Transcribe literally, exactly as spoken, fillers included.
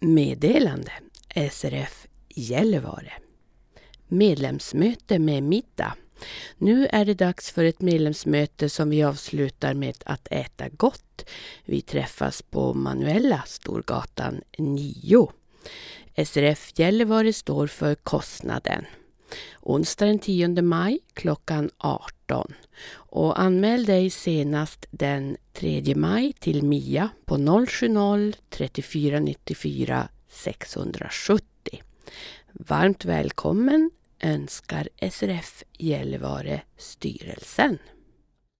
Meddelande S R F Gällivare. Medlemsmöte med middag. Nu är det dags för ett medlemsmöte som vi avslutar med att äta gott. Vi träffas på Manuella Storgatan nio. S R F Gällivare står för kostnaden. Onsdag den tionde maj klockan arton. Och anmäl dig senast den tredje maj till Mia på noll sju noll, trettiofyra nittiofyra, sexhundrasjuttio. Varmt välkommen önskar S R F Gällivare styrelsen.